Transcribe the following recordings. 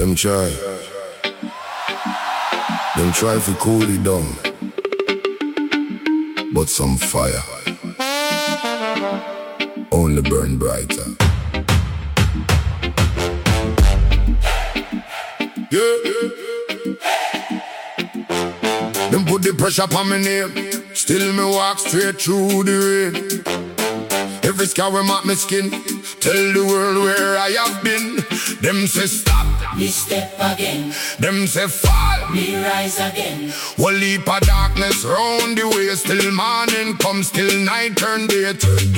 Them try to cool it down, but some fire only burn brighter. Yeah. Them put the pressure upon me name, still me walk straight through the rain. Every scar will mark my skin, tell the world where I have been. Them say stop, me step again. Them say fall, me rise again. One leap of darkness round the way, still morning come, still night turn day.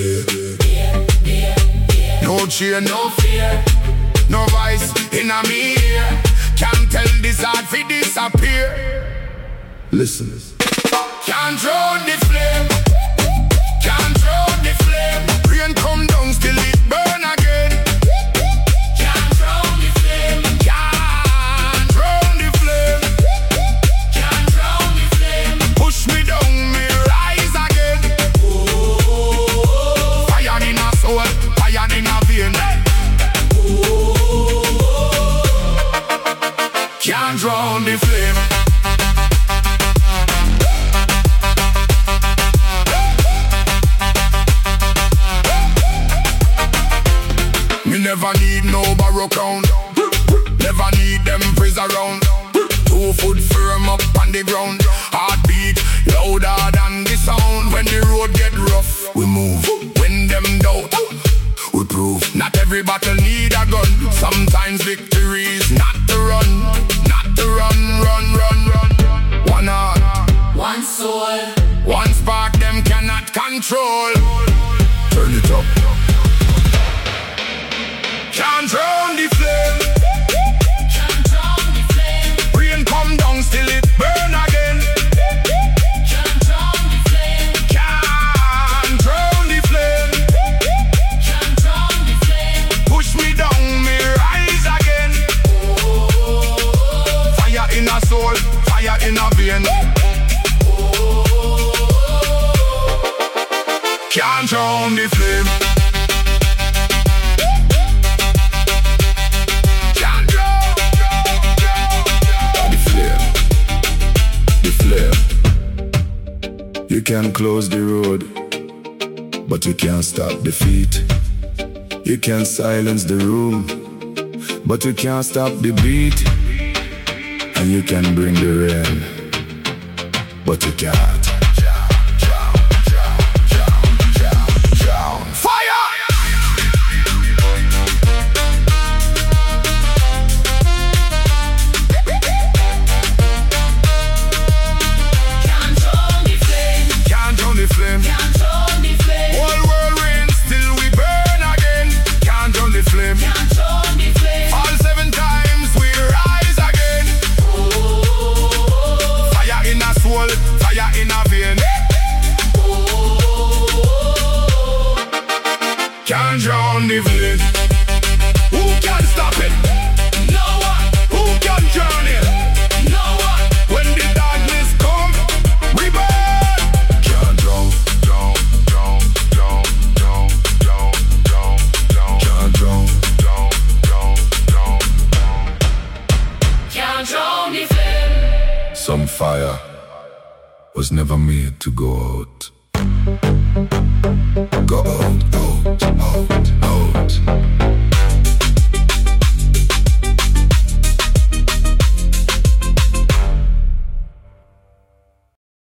No cheer, no fear, no voice in a me ear. Can't tell this heart fi disappear. Listen. Can't drown the flame, can't drown the flame. Rain come down, still it burn again. Can't drown the flame, can't drown the flame, can't drown the flame. Push me down, me rise again. Oh, fire in a soul, fire in a vein. Can't drown the flame. Me never need no borrow count, never need them praise around. 2 foot firm up on the ground, heartbeat louder than the sound. When the road get rough, we move. When them doubt, we prove. Not every battle need a gun. Sometimes victory is not to run, not to run, run, run, run. One heart, one soul, one spark them cannot control. Turn it up. Can't drown the flame, can't drown the flame. rain come down, still it burn again. Can't drown the flame, Can't drown the flame, can't drown the flame. push me down, me rise again. Oh, Fire in a soul, fire in a vein. Can't drown the flame. Can't drown the flame. The flame. You can close the road, but you can't stop the feet. You can silence the room, but you can't stop the beat. And you can bring the rain, but you can't drown fire. can't drown the flame, Can't drown the flame. can't drown the flame. Whole world rains, still we burn again. Can't drown the flame. Can't drown the flame. All 7 times we rise again. Oh, Fire in a soul, fire in a vein. Can't drown the flame. Who can stop it? no one, Who can drown it? no one. When the darkness come, we burn. Can't drown, drown, drown, drown, drown, drown, drown, drown. Can't drown, drown, drown, drown, drown. Can't drown the flame. Some fire was never made to go out. Go out, out, out, out.